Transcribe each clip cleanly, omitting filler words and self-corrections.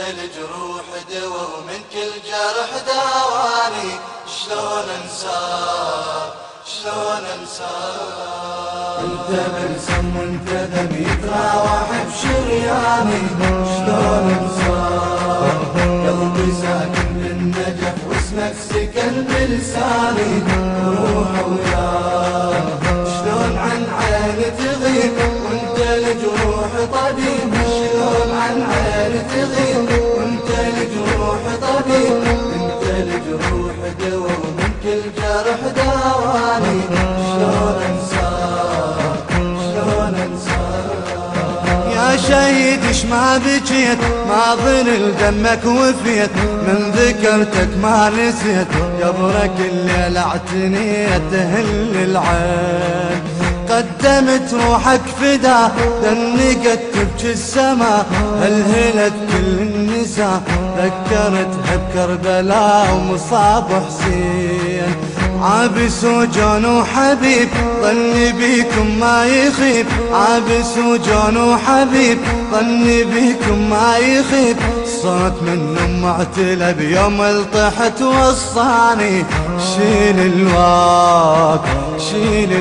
الجروح دوا ومن كل جرح داواني. شلون انساك شلون انساك؟ انت بلسم وانت دم يتراوح بشرياني. شلون انساك؟ قلبي ساكن بالنجف واسمك سكن بلساني. روح وياك شلون عن عيني تغيب وانت الجروح طبيب. شلون عن عيني تغيب وانت الجروح طبيب. انت الجروح دوا ومن كل جرح داواني. شلون انساك شلون انساك؟ يا شهيد اش ما بجيت ما ظل دمك وفيت. من ذكرتك ما نسيت قبرك الليل اعتنيت. تهل العين قدمت روحك فدا دنقت تبكي السما. هلهلت كل النساء ذكرتها بكربلاء ومصاب حسين. عابس وجون وحبيب ظني بيكم ما يخيب. عابس وجون وحبيب ظني بيكم ما يخيب. صوت من معتلى بيوم الطحت وصاني. شيل الواك شيل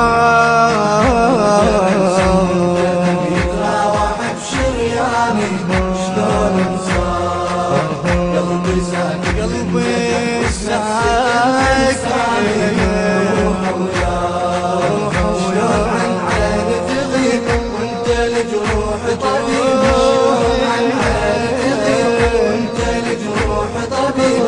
الواك يتراوح بشرياني. شلون انساك؟ قلبي ساكن قلبي ساكن. روح وياك شلون عن عيني تغيب وانت الجروح طبيب. شلون عن عيني تغيب وانت الجروح طبيب.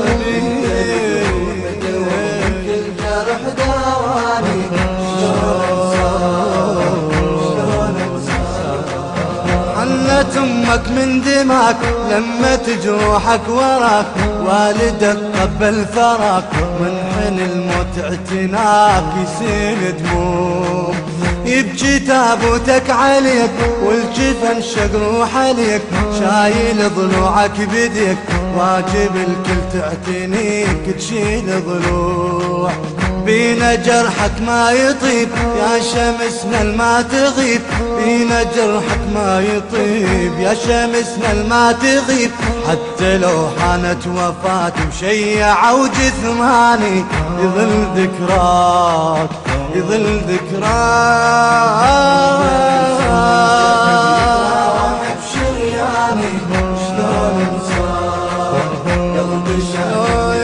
حنت امك من دماك لما تجروحك وراك. والدك قبل فراك منحن الموت اعتناك. يسيل دموم يبكي تابوتك عليك والجفن شقروح عليك. شايل ضلوعك بديك واجب الكل تعتنيك. تشيل ضلوع بينا جرحك ما يطيب يا شمسنا الما تغيب. بينا جرحك ما يطيب يا شمسنا الما تغيب. حتى لو حانت وفاة مشيعة وجثماني يظل ذكراك يظل ذكراك. بشرياني شلون انساك؟ قلبي شايل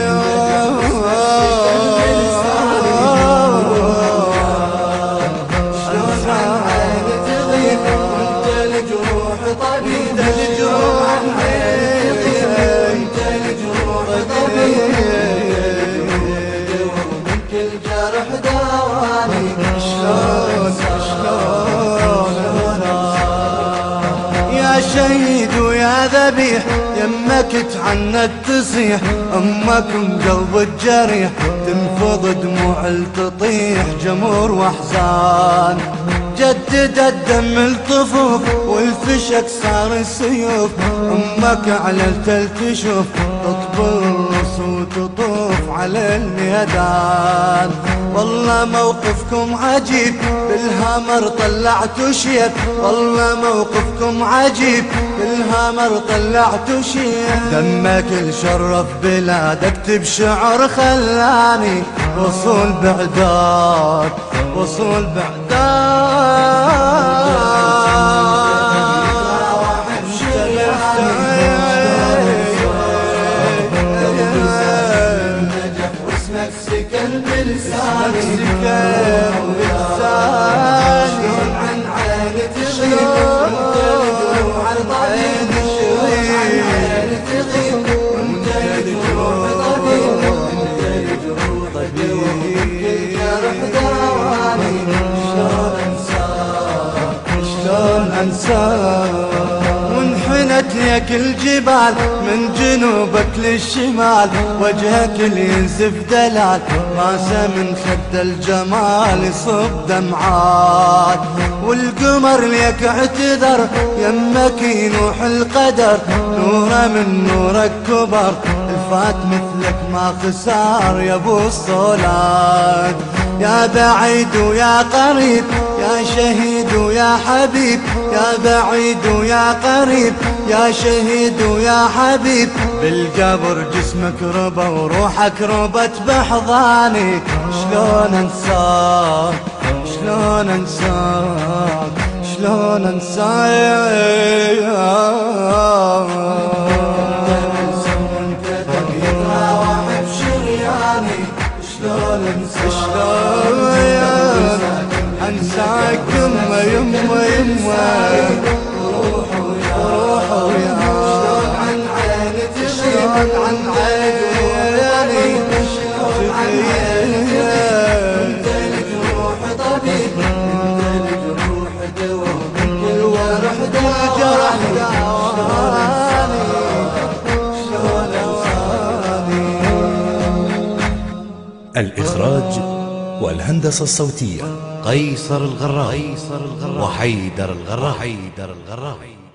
شهيد ويا ذبيح. يمك تعنت تصيح امك قلب الجريح. تنفض دموع تطيح جمر واحزان. جدد الدم الطفوف والفشك صار السيوف. امك على التل تشوف تطبل الرص وتطوف على الميدان. والله موقفكم عجيب بالهامر طلعتوا شيب. والله موقفكم عجيب بالهامر طلعتوا شيب. دمك الشرف بلادك اكتب شعر خلاني. وصول بعداد وصول بعداد. سكن بلساني شلون عن عيني تغيب وانت الجروح طبيب. شلون عن عيني تغيب وانت الجروح طبيب. انت الجروح طبيب وكل جرح داواني. شلون انساك شلون انساك؟ وانحنت لك الجبال من جنوبك للشمال. وجهك اللي ينزف دلال راسه من خد الجمال يصب دمعات. والقمر ليك اعتذر يمك ينوح القدر. نوره من نورك كبر الفات مثلك ما خسار يا ابو الصولات. يا بعيد ويا قريب، يا شهيد ويا حبيب، يا بعيد ويا قريب، يا شهيد ويا حبيب. بالقبر جسمك ربى وروحك ربت بحضاني، شلون انساك شلون انساك شلون انساك. شلون انساك يما يما يما، روح ويا شلون عن عيني تغيب، عن عيني شلون عن عيني انت الجروح طبيب، انت الجروح دواء، الجرح دواني شلون انساني. الإخراج والهندسة الصوتية قيصر الغراء وحيدر الغراء.